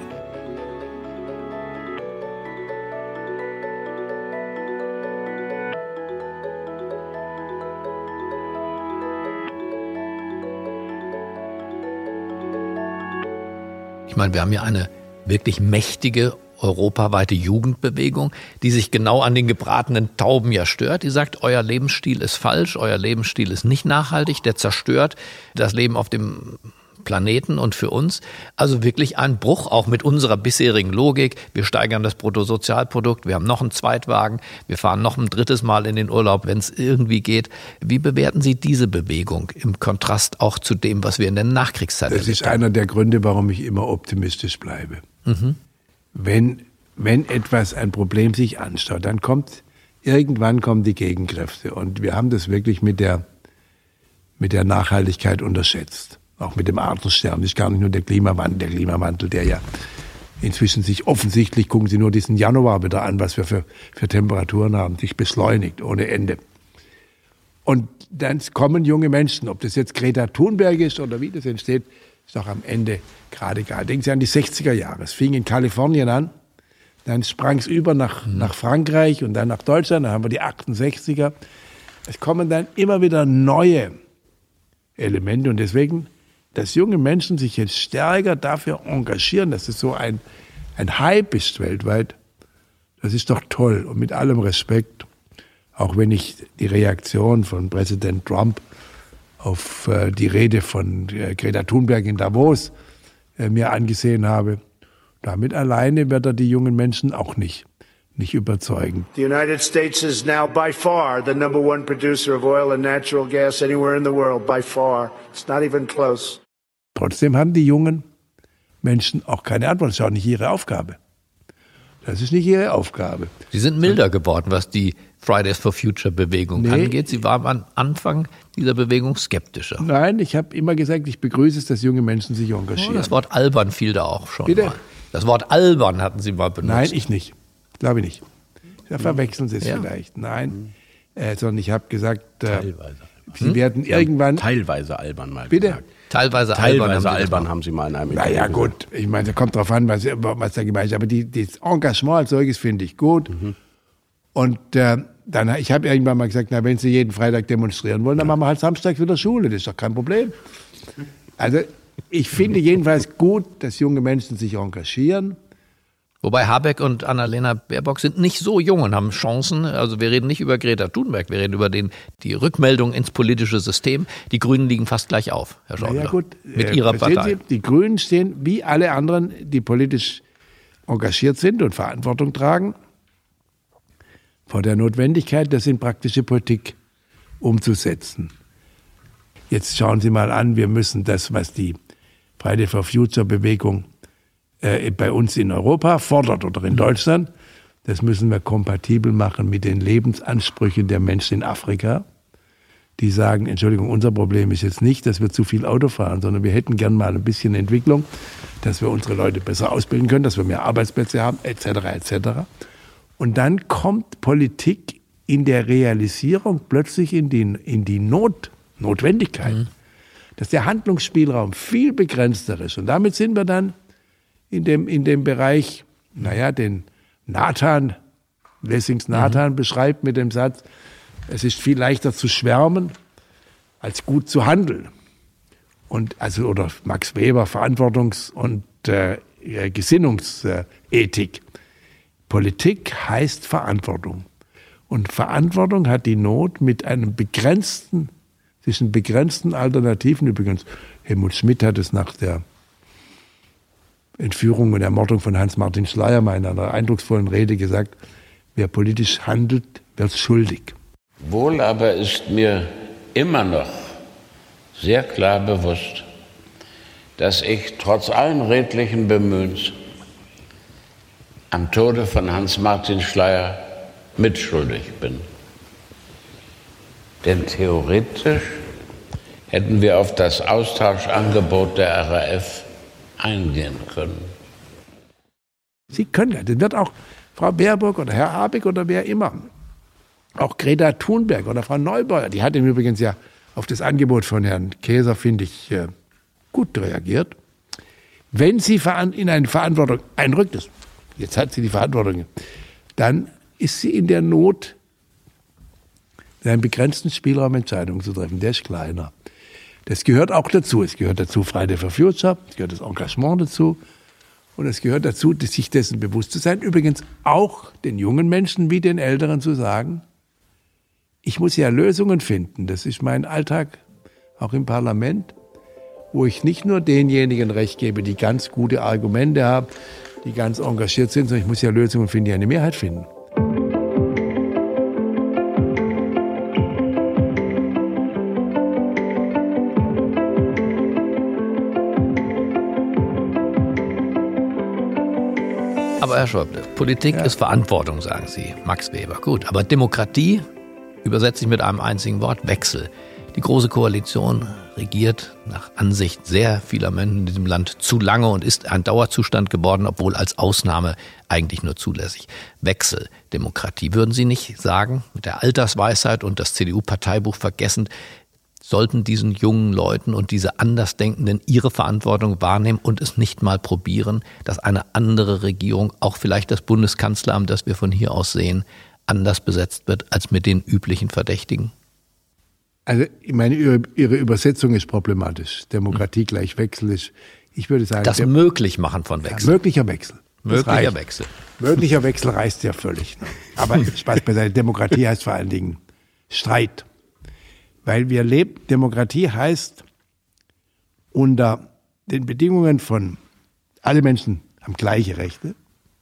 Ich meine, wir haben ja eine wirklich mächtige europaweite Jugendbewegung, die sich genau an den gebratenen Tauben ja stört. Die sagt, euer Lebensstil ist falsch, euer Lebensstil ist nicht nachhaltig, der zerstört das Leben auf dem Planeten und für uns. Also wirklich ein Bruch auch mit unserer bisherigen Logik. Wir steigern das Bruttosozialprodukt, wir haben noch einen Zweitwagen, wir fahren noch ein drittes Mal in den Urlaub, wenn es irgendwie geht. Wie bewerten Sie diese Bewegung im Kontrast auch zu dem, was wir in der Nachkriegszeit erlebt haben? Das ist einer der Gründe, warum ich immer optimistisch bleibe. Mhm. Wenn, wenn etwas, ein Problem sich anstaut, dann kommt, irgendwann kommen die Gegenkräfte. Und wir haben das wirklich mit der, mit der Nachhaltigkeit unterschätzt. Auch mit dem Artensterben. Das ist gar nicht nur der Klimawandel, der Klimawandel, der ja inzwischen sich offensichtlich, gucken Sie nur diesen Januar wieder an, was wir für, für Temperaturen haben, sich beschleunigt ohne Ende. Und dann kommen junge Menschen, ob das jetzt Greta Thunberg ist oder wie das entsteht, ist doch am Ende gerade egal. Denken Sie an die sechziger Jahre. Es fing in Kalifornien an, dann sprang es über nach, mhm. nach Frankreich und dann nach Deutschland, dann haben wir die achtundsechziger. Es kommen dann immer wieder neue Elemente und deswegen, dass junge Menschen sich jetzt stärker dafür engagieren, dass es so ein, ein Hype ist weltweit, das ist doch toll. Und mit allem Respekt, auch wenn ich die Reaktion von Präsident Trump auf äh, die Rede von äh, Greta Thunberg in Davos äh, mir angesehen habe, damit alleine wird er die jungen Menschen auch nicht, nicht überzeugen. The United States is now by far the number one producer of oil and natural gas anywhere in the world, by far. It's not even close. Trotzdem haben die jungen Menschen auch keine Antwort. Das ist auch nicht ihre Aufgabe. Das ist nicht ihre Aufgabe. Sie sind milder geworden, was die Fridays for Future Bewegung nee. angeht. Sie waren am Anfang dieser Bewegung skeptischer. Nein, ich habe immer gesagt, ich begrüße es, dass junge Menschen sich engagieren. Oh, das Wort albern fiel da auch schon Bitte? mal. Das Wort albern hatten Sie mal benutzt. Nein, ich nicht. Glaube ich nicht. Da verwechseln Sie es ja. vielleicht. Nein, äh, sondern ich habe gesagt, äh, teilweise. Sie hm? werden irgendwann... Teilweise albern mal Bitte? gesagt. Teilweise, Teilweise albern, albern haben Sie mal in einem Interview. Naja gut, ich meine, da kommt drauf an, was, was da gemeint ist. Aber die, das Engagement als solches finde ich gut. Mhm. Und äh, dann, ich habe irgendwann mal gesagt, na, wenn Sie jeden Freitag demonstrieren wollen, dann ja. machen wir halt samstags wieder Schule. Das ist doch kein Problem. Also ich finde jedenfalls gut, dass junge Menschen sich engagieren. Wobei Habeck und Annalena Baerbock sind nicht so jung und haben Chancen. Also wir reden nicht über Greta Thunberg, wir reden über den, die Rückmeldung ins politische System. Die Grünen liegen fast gleich auf, Herr Schäuble, ja, gut. mit ihrer Partei. Sie, die Grünen stehen wie alle anderen, die politisch engagiert sind und Verantwortung tragen, vor der Notwendigkeit, das in praktische Politik umzusetzen. Jetzt schauen Sie mal an, wir müssen das, was die Fridays for Future Bewegung äh, bei uns in Europa fordert oder in Deutschland, das müssen wir kompatibel machen mit den Lebensansprüchen der Menschen in Afrika, die sagen, Entschuldigung, unser Problem ist jetzt nicht, dass wir zu viel Auto fahren, sondern wir hätten gern mal ein bisschen Entwicklung, dass wir unsere Leute besser ausbilden können, dass wir mehr Arbeitsplätze haben, et cetera et cetera. Und dann kommt Politik in der Realisierung plötzlich in die, in die Not, Notwendigkeit, mhm. dass der Handlungsspielraum viel begrenzter ist. Und damit sind wir dann in dem, in dem Bereich, naja, den Nathan, Lessings Nathan mhm. beschreibt mit dem Satz, es ist viel leichter zu schwärmen, als gut zu handeln. Und also, oder Max Weber, Verantwortungs- und äh, Gesinnungsethik. Politik heißt Verantwortung. Und Verantwortung hat die Not mit einem begrenzten, zwischen begrenzten Alternativen. Übrigens, Helmut Schmidt hat es nach der Entführung und Ermordung von Hans-Martin Schleiermacher in einer eindrucksvollen Rede gesagt, wer politisch handelt, wird schuldig. Wohl aber ist mir immer noch sehr klar bewusst, dass ich trotz allen redlichen Bemühens am Tode von Hans-Martin Schleyer mitschuldig bin. Denn theoretisch hätten wir auf das Austauschangebot der R A F eingehen können. Sie können ja, das wird auch Frau Baerbock oder Herr Habeck oder wer immer, auch Greta Thunberg oder Frau Neubauer, die hat im Übrigen ja auf das Angebot von Herrn Käser, finde ich, gut reagiert. Wenn sie in eine Verantwortung einrückt, ist, jetzt hat sie die Verantwortung, dann ist sie in der Not, einen begrenzten Spielraum Entscheidungen zu treffen. Der ist kleiner. Das gehört auch dazu. Es gehört dazu Friday for Future, es gehört das Engagement dazu und es gehört dazu, sich dessen bewusst zu sein. Übrigens auch den jungen Menschen wie den Älteren zu sagen, ich muss ja Lösungen finden. Das ist mein Alltag, auch im Parlament, wo ich nicht nur denjenigen Recht gebe, die ganz gute Argumente haben, die ganz engagiert sind, sondern ich muss ja Lösungen finden, die eine Mehrheit finden. Aber Herr Schäuble, Politik ja. ist Verantwortung, sagen Sie, Max Weber. Gut, aber Demokratie übersetze ich mit einem einzigen Wort, Wechsel. Die Große Koalition regiert nach Ansicht sehr vieler Menschen in diesem Land zu lange und ist ein Dauerzustand geworden, obwohl als Ausnahme eigentlich nur zulässig. Wechsel, Demokratie. Würden Sie nicht sagen, mit der Altersweisheit und das C D U-Parteibuch vergessend, sollten diesen jungen Leuten und diese Andersdenkenden ihre Verantwortung wahrnehmen und es nicht mal probieren, dass eine andere Regierung, auch vielleicht das Bundeskanzleramt, das wir von hier aus sehen, anders besetzt wird als mit den üblichen Verdächtigen? Also ich meine, Ihre, Ihre Übersetzung ist problematisch. Demokratie gleich Wechsel ist, ich würde sagen... Das der, Möglichmachen von Wechsel. Ja, möglicher Wechsel. Möglicher Wechsel. Möglicher Wechsel reißt ja völlig. Ne? Aber Spaß beiseite, Demokratie heißt vor allen Dingen Streit. Weil wir leben, Demokratie heißt, unter den Bedingungen von, alle Menschen haben gleiche Rechte,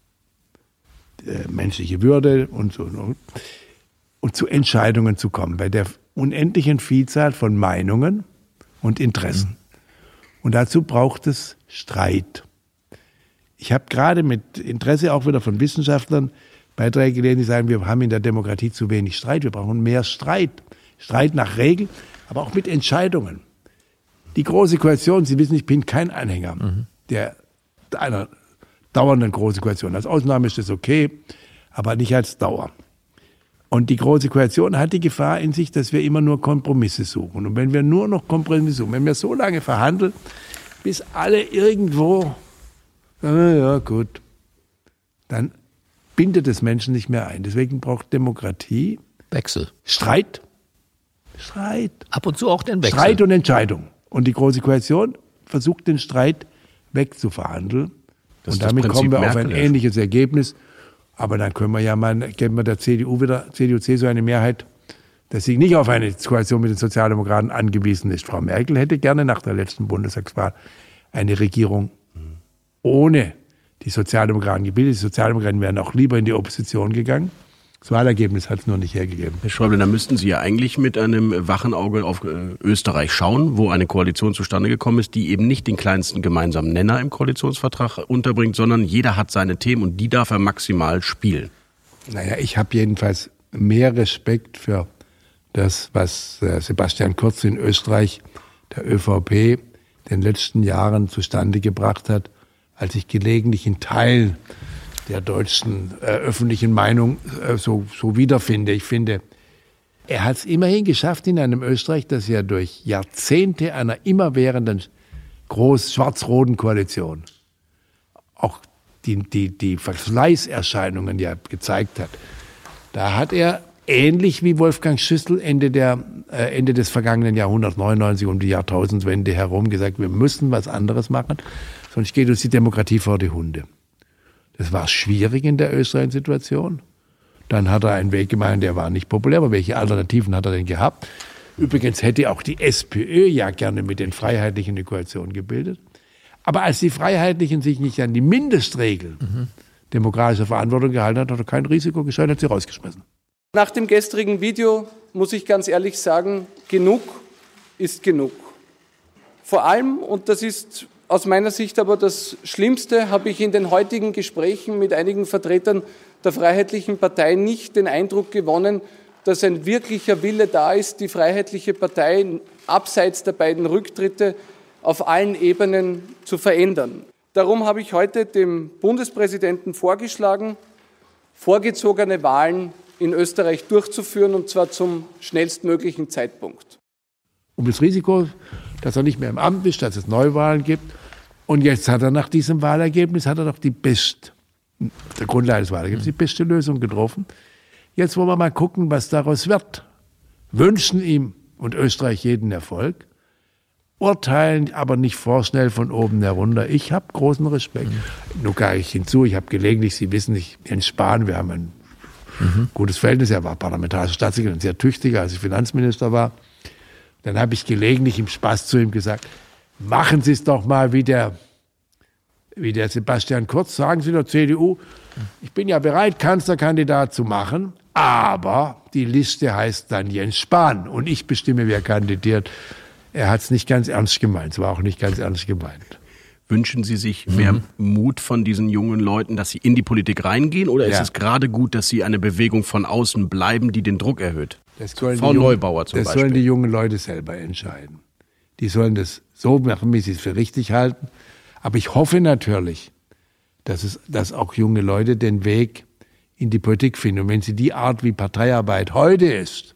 äh, menschliche Würde und so, und, und zu Entscheidungen zu kommen, bei der unendlichen Vielzahl von Meinungen und Interessen. Und dazu braucht es Streit. Ich habe gerade mit Interesse auch wieder von Wissenschaftlern Beiträge gelesen, die sagen, wir haben in der Demokratie zu wenig Streit, wir brauchen mehr Streit. Streit nach Regeln, aber auch mit Entscheidungen. Die Große Koalition, Sie wissen, ich bin kein Anhänger mhm. der, einer dauernden Großen Koalition. Als Ausnahme ist das okay, aber nicht als Dauer. Und die Große Koalition hat die Gefahr in sich, dass wir immer nur Kompromisse suchen. Und wenn wir nur noch Kompromisse suchen, wenn wir so lange verhandeln, bis alle irgendwo, ja gut, dann bindet es Menschen nicht mehr ein. Deswegen braucht Demokratie Wechsel. Streit. Streit. Ab und zu auch den Wechsel. Streit und Entscheidung. Und die Große Koalition versucht, den Streit wegzuverhandeln. Das und damit kommen wir Merkel auf ein ja. ähnliches Ergebnis. Aber dann können wir ja mal, geben wir der C D U wieder, C D U C S U eine Mehrheit, dass sie nicht auf eine Koalition mit den Sozialdemokraten angewiesen ist. Frau Merkel hätte gerne nach der letzten Bundestagswahl eine Regierung ohne die Sozialdemokraten gebildet. Die Sozialdemokraten wären auch lieber in die Opposition gegangen. Das Wahlergebnis hat es nur nicht hergegeben. Herr Schäuble, da müssten Sie ja eigentlich mit einem wachen Auge auf Österreich schauen, wo eine Koalition zustande gekommen ist, die eben nicht den kleinsten gemeinsamen Nenner im Koalitionsvertrag unterbringt, sondern jeder hat seine Themen und die darf er maximal spielen. Naja, ich habe jedenfalls mehr Respekt für das, was Sebastian Kurz in Österreich, der ÖVP, in den letzten Jahren zustande gebracht hat, als ich gelegentlich in Teilen der deutschen äh, öffentlichen Meinung äh, so, so wiederfinde. Ich finde, er hat es immerhin geschafft in einem Österreich, das ja durch Jahrzehnte einer immerwährenden groß schwarz-roten Koalition auch die, die, die Verschleißerscheinungen ja gezeigt hat. Da hat er ähnlich wie Wolfgang Schüssel Ende, der, äh, Ende des vergangenen Jahrhunderts, neunundneunzig um die Jahrtausendwende herum, gesagt, wir müssen was anderes machen, sonst geht uns die Demokratie vor die Hunde. Das war schwierig in der österreichischen Situation. Dann hat er einen Weg gemacht, der war nicht populär. Aber welche Alternativen hat er denn gehabt? Übrigens hätte auch die SPÖ ja gerne mit den Freiheitlichen eine Koalition gebildet. Aber als die Freiheitlichen sich nicht an die Mindestregeln mhm. demokratischer Verantwortung gehalten hat, hat er kein Risiko gescheut, hat sie rausgeschmissen. Nach dem gestrigen Video muss ich ganz ehrlich sagen, genug ist genug. Vor allem, und das ist aus meiner Sicht aber das Schlimmste, habe ich in den heutigen Gesprächen mit einigen Vertretern der Freiheitlichen Partei nicht den Eindruck gewonnen, dass ein wirklicher Wille da ist, die Freiheitliche Partei abseits der beiden Rücktritte auf allen Ebenen zu verändern. Darum habe ich heute dem Bundespräsidenten vorgeschlagen, vorgezogene Wahlen in Österreich durchzuführen, und zwar zum schnellstmöglichen Zeitpunkt. Um das Risiko, dass er nicht mehr im Amt ist, dass es Neuwahlen gibt. Und jetzt hat er nach diesem Wahlergebnis, hat er doch die beste, der Grundlage des Wahlergebnisses, die beste Lösung getroffen. Jetzt wollen wir mal gucken, was daraus wird. Wünschen ihm und Österreich jeden Erfolg, urteilen aber nicht vorschnell von oben herunter. Ich habe großen Respekt. Mhm. Nur gar ich hinzu, ich habe gelegentlich, Sie wissen nicht, Jens Spahn, wir haben ein mhm. gutes Verhältnis, er war parlamentarischer Staatssekretär und sehr tüchtiger, als ich Finanzminister war. Dann habe ich gelegentlich im Spaß zu ihm gesagt, machen Sie es doch mal wie der, wie der Sebastian Kurz, sagen Sie der C D U, ich bin ja bereit, Kanzlerkandidat zu machen, aber die Liste heißt dann Jens Spahn und ich bestimme, wer kandidiert. Er hat es nicht ganz ernst gemeint, es war auch nicht ganz ernst gemeint. Wünschen Sie sich mehr mhm. Mut von diesen jungen Leuten, dass sie in die Politik reingehen, oder ja. ist es gerade gut, dass sie eine Bewegung von außen bleiben, die den Druck erhöht? Das sollen Frau die Neubauer zum das Beispiel. sollen die jungen Leute selber entscheiden. Die sollen das so machen, wie sie es für richtig halten. Aber ich hoffe natürlich, dass, es, dass auch junge Leute den Weg in die Politik finden. Und wenn sie die Art, wie Parteiarbeit heute ist,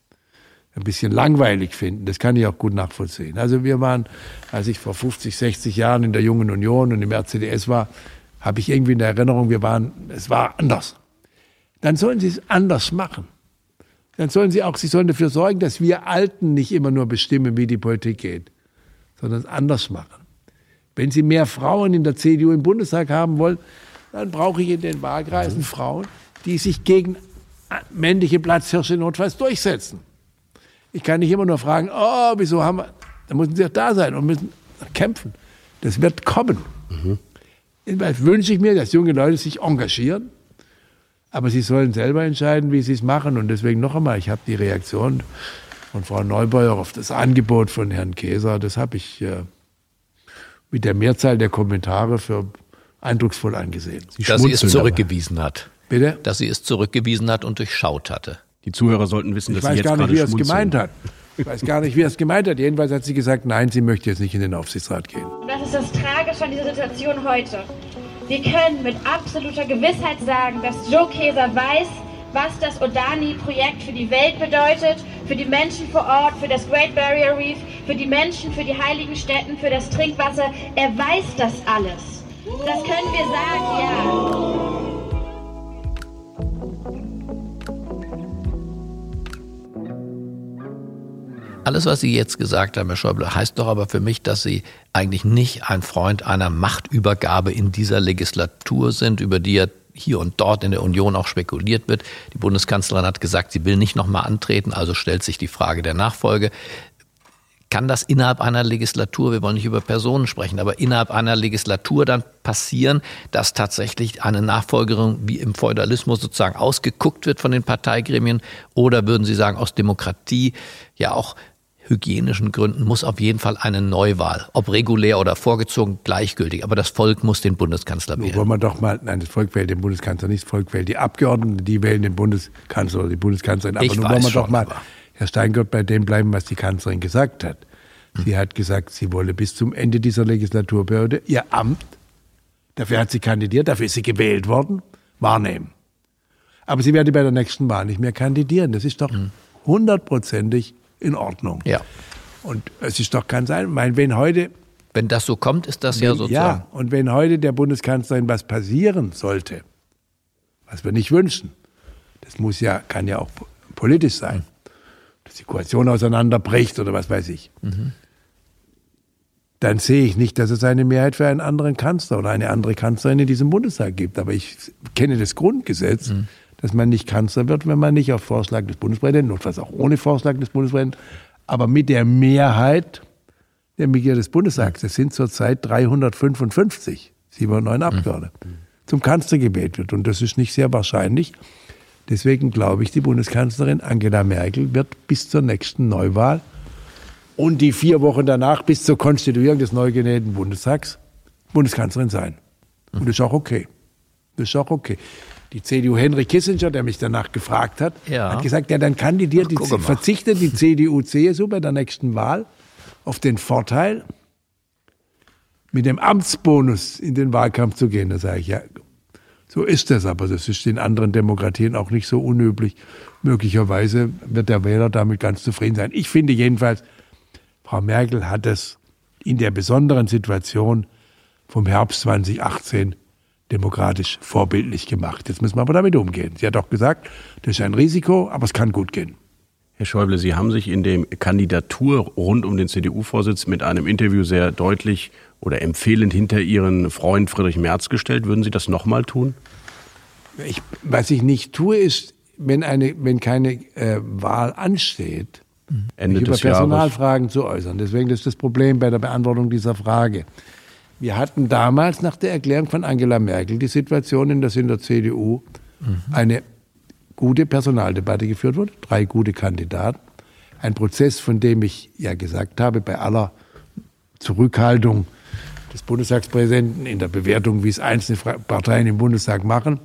ein bisschen langweilig finden, das kann ich auch gut nachvollziehen. Also wir waren, als ich vor fünfzig, sechzig Jahren in der Jungen Union und im R C D S war, habe ich irgendwie in der Erinnerung, wir waren, es war anders. Dann sollen sie es anders machen. Dann sollen sie auch, sie sollen dafür sorgen, dass wir Alten nicht immer nur bestimmen, wie die Politik geht, sondern es anders machen. Wenn Sie mehr Frauen in der C D U im Bundestag haben wollen, dann brauche ich in den Wahlkreisen Frauen, die sich gegen männliche Platzhirsche notfalls durchsetzen. Ich kann nicht immer nur fragen, oh, wieso haben wir, da müssen sie auch da sein und müssen kämpfen. Das wird kommen. Mhm. Jedenfalls wünsche ich mir, dass junge Leute sich engagieren, aber sie sollen selber entscheiden, wie sie es machen. Und deswegen noch einmal, ich habe die Reaktion von Frau Neubauer auf das Angebot von Herrn Keser, das habe ich äh, mit der Mehrzahl der Kommentare für eindrucksvoll angesehen. Sie Dass sie es zurückgewiesen dabei. hat. Bitte? Dass sie es zurückgewiesen hat und durchschaut hatte. Die Zuhörer sollten wissen, dass ich sie jetzt gerade gerade schmunzeln. Ich weiß gar nicht, wie er es gemeint hat. Ich weiß gar nicht, wie er es gemeint hat. Jedenfalls hat sie gesagt, nein, sie möchte jetzt nicht in den Aufsichtsrat gehen. Das ist das Tragische an dieser Situation heute. Wir können mit absoluter Gewissheit sagen, dass Joe Keser weiß, was das Adani-Projekt für die Welt bedeutet, für die Menschen vor Ort, für das Great Barrier Reef, für die Menschen, für die heiligen Stätten, für das Trinkwasser. Er weiß das alles. Das können wir sagen, ja. Alles, was Sie jetzt gesagt haben, Herr Schäuble, heißt doch aber für mich, dass Sie eigentlich nicht ein Freund einer Machtübergabe in dieser Legislatur sind, über die ja hier und dort in der Union auch spekuliert wird. Die Bundeskanzlerin hat gesagt, sie will nicht nochmal antreten, also stellt sich die Frage der Nachfolge. Kann das innerhalb einer Legislatur, wir wollen nicht über Personen sprechen, aber innerhalb einer Legislatur dann passieren, dass tatsächlich eine Nachfolgerin wie im Feudalismus sozusagen ausgeguckt wird von den Parteigremien? Oder würden Sie sagen, aus Demokratie, ja auch hygienischen Gründen, muss auf jeden Fall eine Neuwahl, ob regulär oder vorgezogen, gleichgültig, aber das Volk muss den Bundeskanzler wählen. Wollen wir doch mal, nein, das Volk wählt den Bundeskanzler nicht, das Volk wählt die Abgeordneten, die wählen den Bundeskanzler oder die Bundeskanzlerin. Aber ich nun weiß wollen wir schon, doch mal, Herr Steingart, bei dem bleiben, was die Kanzlerin gesagt hat. Sie hat gesagt, sie wolle bis zum Ende dieser Legislaturperiode ihr Amt, dafür hat sie kandidiert, dafür ist sie gewählt worden, wahrnehmen. Aber sie werde bei der nächsten Wahl nicht mehr kandidieren. Das ist doch hundertprozentig in Ordnung. Ja. Und es ist doch kein sein, ich meine, wenn heute... Wenn das so kommt, ist das wenn, ja sozusagen... Ja, und wenn heute der Bundeskanzlerin was passieren sollte, was wir nicht wünschen, das muss ja, kann ja auch politisch sein, dass die Koalition auseinanderbricht oder was weiß ich, mhm. dann sehe ich nicht, dass es eine Mehrheit für einen anderen Kanzler oder eine andere Kanzlerin in diesem Bundestag gibt. Aber ich kenne das Grundgesetz, mhm. dass man nicht Kanzler wird, wenn man nicht auf Vorschlag des Bundespräsidenten, notfalls auch ohne Vorschlag des Bundespräsidenten, aber mit der Mehrheit der Mitglieder des Bundestags, das sind zurzeit dreihundertfünfundfünfzig, siebenundneunzig Abgeordnete, mhm. zum Kanzler gewählt wird. Und das ist nicht sehr wahrscheinlich. Deswegen glaube ich, die Bundeskanzlerin Angela Merkel wird bis zur nächsten Neuwahl und die vier Wochen danach bis zur Konstituierung des neu gewählten Bundestags Bundeskanzlerin sein. Und das ist auch okay. Das ist auch okay. Die C D U, Henry Kissinger, der mich danach gefragt hat, Ja. hat gesagt, ja, dann kandidiert, Ach, die, gucke mal. verzichtet die C D U, C S U bei der nächsten Wahl auf den Vorteil, mit dem Amtsbonus in den Wahlkampf zu gehen. Da sage ich, ja, so ist das, aber das ist in anderen Demokratien auch nicht so unüblich. Möglicherweise wird der Wähler damit ganz zufrieden sein. Ich finde jedenfalls, Frau Merkel hat es in der besonderen Situation vom Herbst zwanzig achtzehn demokratisch vorbildlich gemacht. Jetzt müssen wir aber damit umgehen. Sie hat auch gesagt, das ist ein Risiko, aber es kann gut gehen. Herr Schäuble, Sie haben sich in der Kandidatur rund um den C D U-Vorsitz mit einem Interview sehr deutlich oder empfehlend hinter Ihren Freund Friedrich Merz gestellt. Würden Sie das nochmal tun? Ich, was ich nicht tue, ist, wenn, eine, wenn keine äh, Wahl ansteht, Ende mich über des Jahres. Personalfragen zu äußern. Deswegen ist das Problem bei der Beantwortung dieser Frage. Wir hatten damals nach der Erklärung von Angela Merkel die Situation, dass in der C D U mhm. eine gute Personaldebatte geführt wurde, drei gute Kandidaten. Ein Prozess, von dem ich ja gesagt habe, bei aller Zurückhaltung des Bundestagspräsidenten in der Bewertung, wie es einzelne Parteien im Bundestag machen,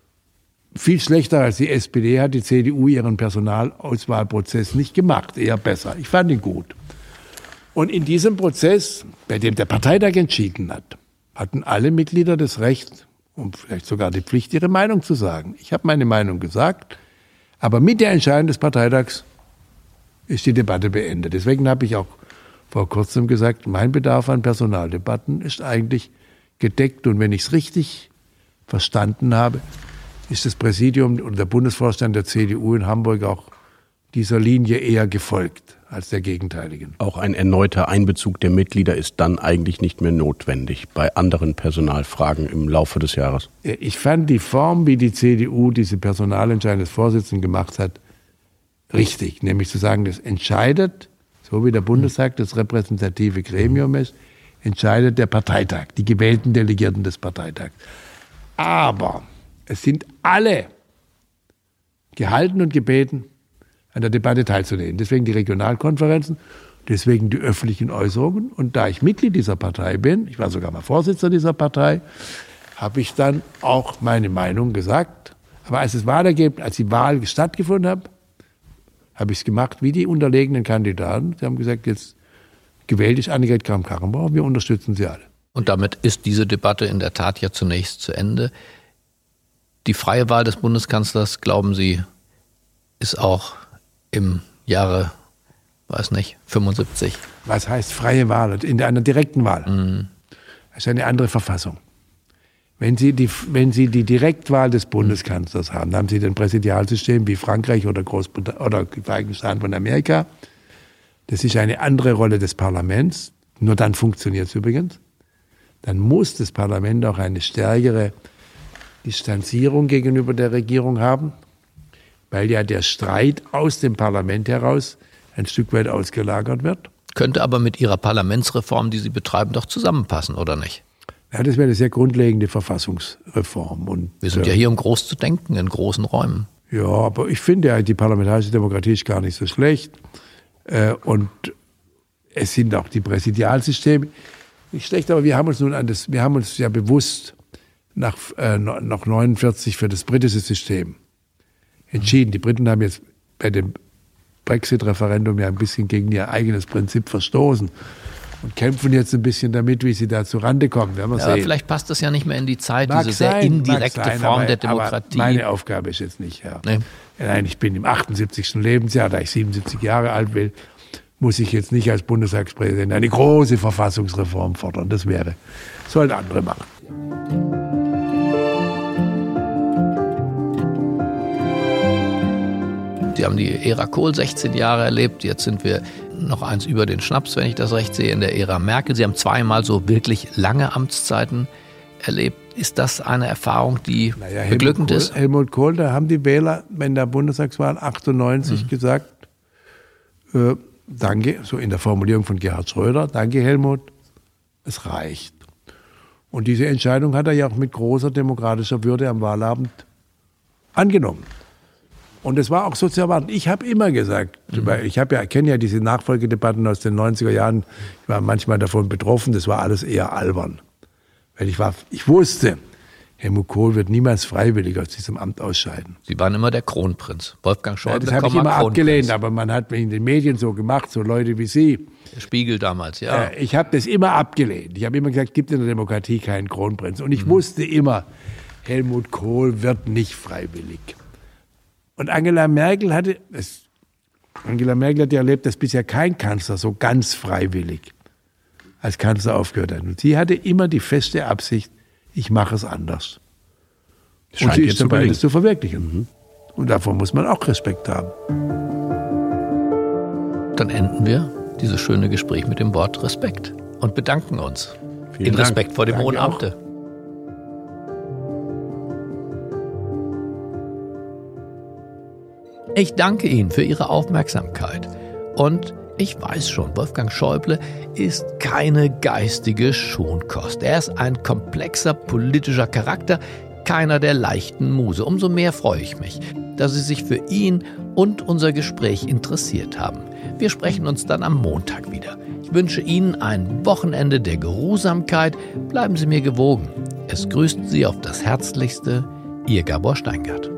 viel schlechter als die S P D hat die C D U ihren Personalauswahlprozess nicht gemacht, eher besser. Ich fand ihn gut. Und in diesem Prozess, bei dem der Parteitag entschieden hat, hatten alle Mitglieder das Recht und vielleicht sogar die Pflicht, ihre Meinung zu sagen. Ich habe meine Meinung gesagt, aber mit der Entscheidung des Parteitags ist die Debatte beendet. Deswegen habe ich auch vor kurzem gesagt, mein Bedarf an Personaldebatten ist eigentlich gedeckt. Und wenn ich es richtig verstanden habe, ist das Präsidium und der Bundesvorstand der C D U in Hamburg auch dieser Linie eher gefolgt als der gegenteiligen. Auch ein erneuter Einbezug der Mitglieder ist dann eigentlich nicht mehr notwendig bei anderen Personalfragen im Laufe des Jahres. Ich fand die Form, wie die C D U diese Personalentscheidung des Vorsitzenden gemacht hat, richtig. Nämlich zu sagen, das entscheidet, so wie der Bundestag das repräsentative Gremium ist, entscheidet der Parteitag, die gewählten Delegierten des Parteitags. Aber es sind alle gehalten und gebeten, an der Debatte teilzunehmen. Deswegen die Regionalkonferenzen, deswegen die öffentlichen Äußerungen. Und da ich Mitglied dieser Partei bin, ich war sogar mal Vorsitzender dieser Partei, habe ich dann auch meine Meinung gesagt. Aber als das Wahlergebnis, als die Wahl stattgefunden hat, habe ich es gemacht wie die unterlegenen Kandidaten. Sie haben gesagt, jetzt gewählt ist Annegret Kramp-Karrenbauer, wir unterstützen sie alle. Und damit ist diese Debatte in der Tat ja zunächst zu Ende. Die freie Wahl des Bundeskanzlers, glauben Sie, ist auch im Jahre, weiß nicht, fünfundsiebzig. Was heißt freie Wahl? In einer direkten Wahl. Mhm. Das ist eine andere Verfassung. Wenn Sie, die, wenn Sie die Direktwahl des Bundeskanzlers haben, dann haben Sie ein Präsidialsystem wie Frankreich oder Großbritannien oder die Vereinigten Staaten von Amerika. Das ist eine andere Rolle des Parlaments. Nur dann funktioniert es übrigens. Dann muss das Parlament auch eine stärkere Distanzierung gegenüber der Regierung haben, weil ja der Streit aus dem Parlament heraus ein Stück weit ausgelagert wird. Könnte aber mit Ihrer Parlamentsreform, die Sie betreiben, doch zusammenpassen, oder nicht? Ja, das wäre eine sehr grundlegende Verfassungsreform. Und, Wir sind äh, ja hier, um groß zu denken, in großen Räumen. Ja, aber ich finde ja, die parlamentarische Demokratie ist gar nicht so schlecht. Äh, und es sind auch die Präsidialsysteme nicht schlecht, aber wir haben uns nun an das, wir haben uns ja bewusst nach, äh, nach neunundvierzig für das britische System entschieden. Die Briten haben jetzt bei dem Brexit-Referendum ja ein bisschen gegen ihr eigenes Prinzip verstoßen und kämpfen jetzt ein bisschen damit, wie sie da zu Rande kommen. Werden wir Ja, sehen. aber vielleicht passt das ja nicht mehr in die Zeit, Mag diese sehr sein, indirekte mag sein, Form aber, der Demokratie. Aber meine Aufgabe ist jetzt nicht, ja. Nee. Nein, ich bin im achtundsiebzigsten Lebensjahr, da ich siebenundsiebzig Jahre alt bin, muss ich jetzt nicht als Bundestagspräsident eine große Verfassungsreform fordern. Das wäre, sollen andere machen. Sie haben die Ära Kohl sechzehn Jahre erlebt. Jetzt sind wir noch eins über den Schnaps, wenn ich das recht sehe, in der Ära Merkel. Sie haben zweimal so wirklich lange Amtszeiten erlebt. Ist das eine Erfahrung, die naja, beglückend Helmut ist? Kohl, Helmut Kohl, da haben die Wähler in der Bundestagswahl achtundneunzig mhm. gesagt, äh, danke, so in der Formulierung von Gerhard Schröder, danke Helmut, es reicht. Und diese Entscheidung hat er ja auch mit großer demokratischer Würde am Wahlabend angenommen. Und es war auch so zu erwarten. Ich habe immer gesagt, mhm. weil ich habe ja, kenne ja diese Nachfolgedebatten aus den neunziger Jahren, ich war manchmal davon betroffen, das war alles eher albern. Weil ich war, ich wusste, Helmut Kohl wird niemals freiwillig aus diesem Amt ausscheiden. Sie waren immer der Kronprinz. Wolfgang Schäuble, ja, das habe ich immer Kronprinz. abgelehnt, aber man hat mich in den Medien so gemacht, so Leute wie Sie. Der Spiegel damals, ja. Äh, ich habe das immer abgelehnt. Ich habe immer gesagt, es gibt in der Demokratie keinen Kronprinz. Und ich mhm. wusste immer, Helmut Kohl wird nicht freiwillig. Und Angela Merkel hatte, das, Angela Merkel hat ja erlebt, dass bisher kein Kanzler so ganz freiwillig als Kanzler aufgehört hat. Und sie hatte immer die feste Absicht, ich mache es anders. Und sie ist dabei, das zu verwirklichen. Mhm. Und davon muss man auch Respekt haben. Dann enden wir dieses schöne Gespräch mit dem Wort Respekt und bedanken uns. Vielen in Dank. Respekt vor dem Danke Hohen auch. Amte. Ich danke Ihnen für Ihre Aufmerksamkeit. Und ich weiß schon, Wolfgang Schäuble ist keine geistige Schonkost. Er ist ein komplexer politischer Charakter, keiner der leichten Muse. Umso mehr freue ich mich, dass Sie sich für ihn und unser Gespräch interessiert haben. Wir sprechen uns dann am Montag wieder. Ich wünsche Ihnen ein Wochenende der Geruhsamkeit. Bleiben Sie mir gewogen. Es grüßt Sie auf das Herzlichste, Ihr Gabor Steingart.